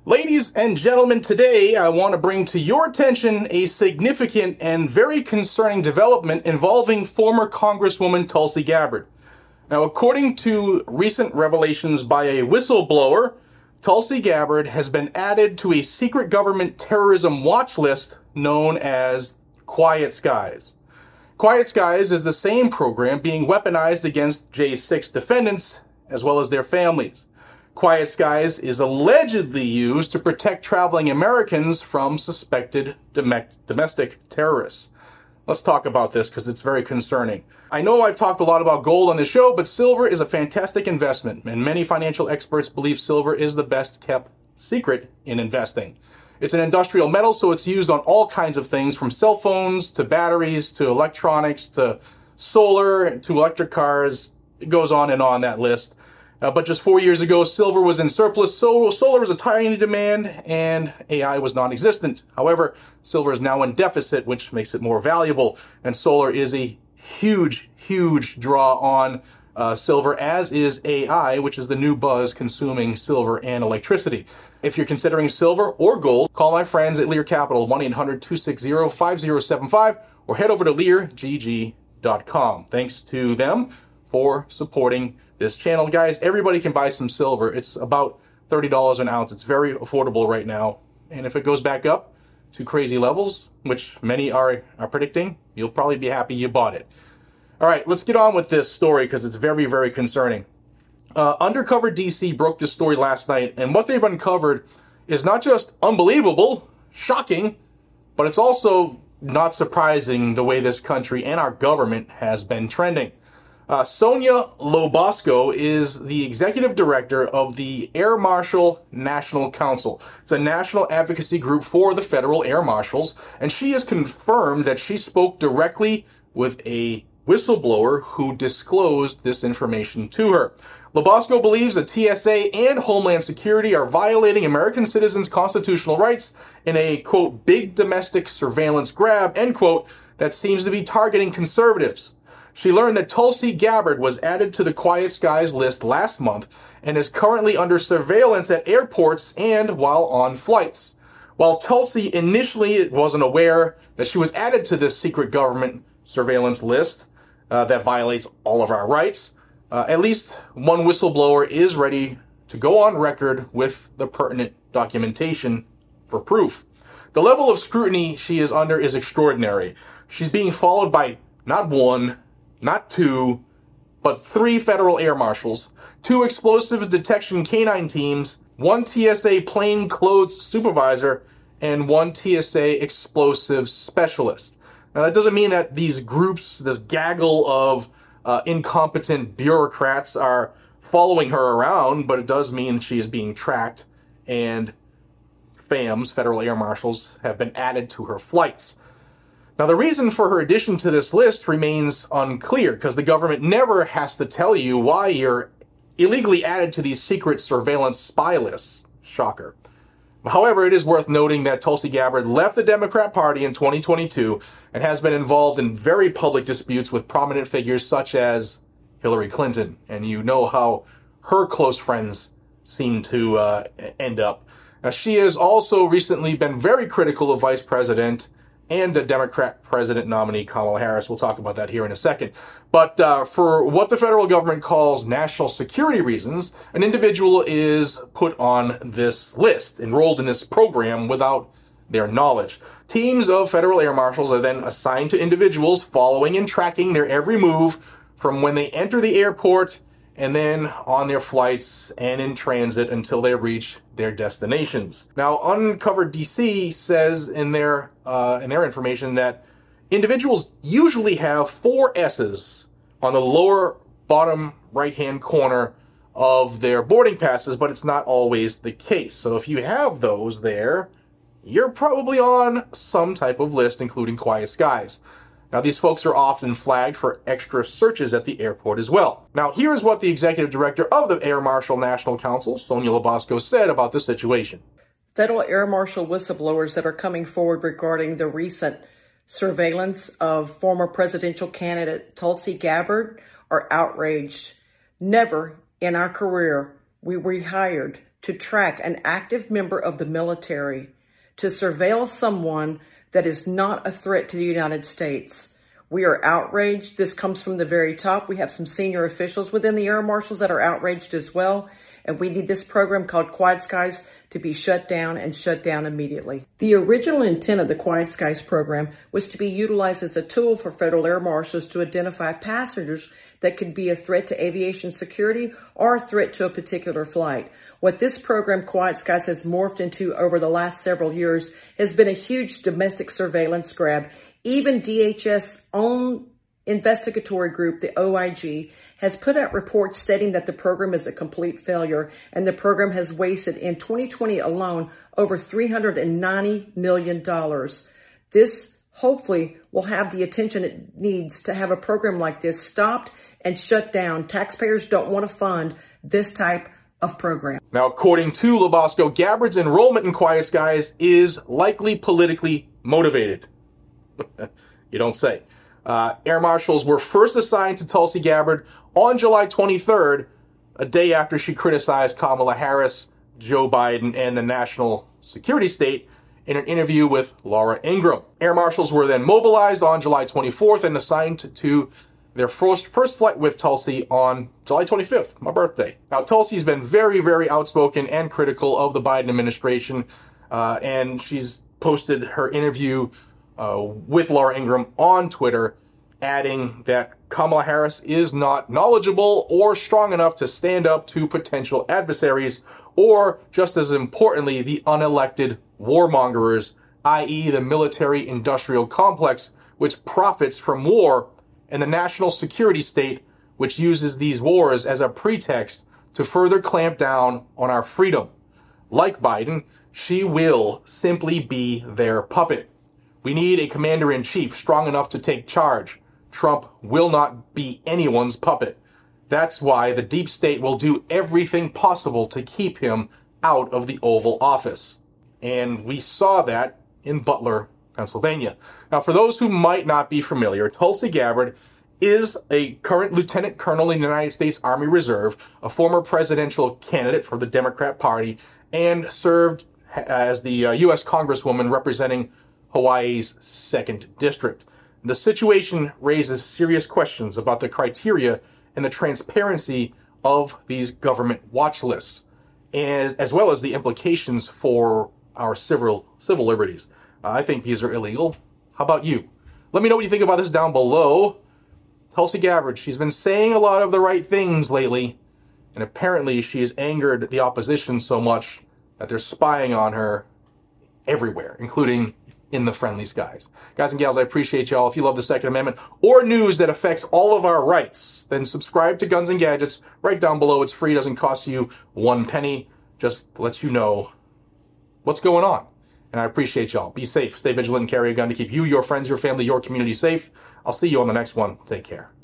Ladies and gentlemen, today I want to bring to your attention a significant and very concerning development involving former Congresswoman Tulsi Gabbard. Now, according to recent revelations by a whistleblower, Tulsi Gabbard has been added to a secret government terrorism watch list known as Quiet Skies. Quiet Skies is the same program being weaponized against J6 defendants as well as their families. Quiet Skies is allegedly used to protect traveling Americans from suspected domestic terrorists. Let's talk about this because it's very concerning. I know I've talked a lot about gold on this show, but silver is a fantastic investment, and many financial experts believe silver is the best kept secret in investing. It's an industrial metal, so it's used on all kinds of things, from cell phones to batteries to electronics to solar to electric cars. It goes on that list. But just 4 years ago, silver was in surplus, so solar was a tiny demand, and AI was non-existent. However, silver is now in deficit, which makes it more valuable, and solar is a huge draw on silver, as is AI, which is the new buzz consuming silver and electricity. If you're considering silver or gold, call my friends at Lear Capital, 1-800-260-5075, or head over to leargg.com. Thanks to them for supporting this channel. Guys, everybody can buy some silver. It's about $30 an ounce. It's very affordable right now. And if it goes back up to crazy levels, which many are predicting, you'll probably be happy you bought it. All right, let's get on with this story because it's very concerning. Undercover DC broke this story last night, and what they've uncovered is not just unbelievable, shocking, but it's also not surprising the way this country and our government has been trending. Sonia Lobosco is the executive director of the Air Marshal National Council. It's a national advocacy group for the federal air marshals, and she has confirmed that she spoke directly with a whistleblower who disclosed this information to her. Lobosco believes that TSA and Homeland Security are violating American citizens' constitutional rights in a, quote, big domestic surveillance grab, end quote, that seems to be targeting conservatives. She learned that Tulsi Gabbard was added to the Quiet Skies list last month and is currently under surveillance at airports and while on flights. While Tulsi initially wasn't aware that she was added to this secret government surveillance list that violates all of our rights, at least one whistleblower is ready to go on record with the pertinent documentation for proof. The level of scrutiny she is under is extraordinary. She's being followed by not one, not two, but 3 federal air marshals, 2 explosives detection canine teams, 1 TSA plainclothes supervisor, and 1 TSA explosive specialist. Now, that doesn't mean that these groups, this gaggle of incompetent bureaucrats are following her around, but it does mean she is being tracked, and FAMs, federal air marshals, have been added to her flights. Now, the reason for her addition to this list remains unclear, because the government never has to tell you why you're illegally added to these secret surveillance spy lists. Shocker. However, it is worth noting that Tulsi Gabbard left the Democrat Party in 2022 and has been involved in very public disputes with prominent figures such as Hillary Clinton. And you know how her close friends seem to end up. Now, she has also recently been very critical of Vice President and a Democrat president nominee, Kamala Harris. We'll talk about that here in a second. But for what the federal government calls national security reasons, an individual is put on this list, enrolled in this program without their knowledge. Teams of federal air marshals are then assigned to individuals following and tracking their every move from when they enter the airport and then on their flights and in transit until they reach their destinations. Now, Uncovered DC says in their information that individuals usually have 4 S's on the lower bottom right-hand corner of their boarding passes, but it's not always the case. So if you have those there, you're probably on some type of list, including Quiet Skies. Now, these folks are often flagged for extra searches at the airport as well. Now, here's what the executive director of the Air Marshal National Council, Sonia Lobosco, said about this situation. Federal Air Marshal whistleblowers that are coming forward regarding the recent surveillance of former presidential candidate Tulsi Gabbard are outraged. Never in our career we rehired to track an active member of the military to surveil someone that is not a threat to the United States. We are outraged. This comes from the very top. We have some senior officials within the Air Marshals that are outraged as well. And we need this program called Quiet Skies to be shut down and shut down immediately. The original intent of the Quiet Skies program was to be utilized as a tool for federal air marshals to identify passengers that could be a threat to aviation security or a threat to a particular flight. What this program, Quiet Skies, has morphed into over the last several years has been a huge domestic surveillance grab. Even DHS' own investigatory group, the OIG, has put out reports stating that the program is a complete failure, and the program has wasted in 2020 alone over $390 million. This hopefully will have the attention it needs to have a program like this stopped and shut down. Taxpayers don't want to fund this type of program. Now, according to Labasco, Gabbard's enrollment in Quiet Skies is likely politically motivated. You don't say. Air marshals were first assigned to Tulsi Gabbard on July 23rd, a day after she criticized Kamala Harris, Joe Biden, and the national security state in an interview with Laura Ingraham. Air marshals were then mobilized on July 24th and assigned to their first flight with Tulsi on July 25th, my birthday. Now, Tulsi's been very, very outspoken and critical of the Biden administration, and she's posted her interview with Laura Ingraham on Twitter, adding that Kamala Harris is not knowledgeable or strong enough to stand up to potential adversaries, or, just as importantly, the unelected warmongers, i.e. the military-industrial complex, which profits from war, and the national security state, which uses these wars as a pretext to further clamp down on our freedom. Like Biden, she will simply be their puppet. We need a commander-in-chief strong enough to take charge. Trump will not be anyone's puppet. That's why the deep state will do everything possible to keep him out of the Oval Office. And we saw that in Butler, Pennsylvania. Now, for those who might not be familiar, Tulsi Gabbard is a current lieutenant colonel in the United States Army Reserve, a former presidential candidate for the Democrat Party, and served as the U.S. Congresswoman representing Hawaii's 2nd District. The situation raises serious questions about the criteria and the transparency of these government watch lists, and as well as the implications for our civil liberties. I think these are illegal. How about you? Let me know what you think about this down below. Tulsi Gabbard, she's been saying a lot of the right things lately, and apparently she has angered the opposition so much that they're spying on her everywhere, including in the friendly skies. Guys and gals, I appreciate y'all. If you love the Second Amendment or news that affects all of our rights, then subscribe to Guns and Gadgets right down below. It's free, doesn't cost you 1 penny. Just lets you know what's going on. And I appreciate y'all. Be safe, stay vigilant, and carry a gun to keep you, your friends, your family, your community safe. I'll see you on the next one. Take care.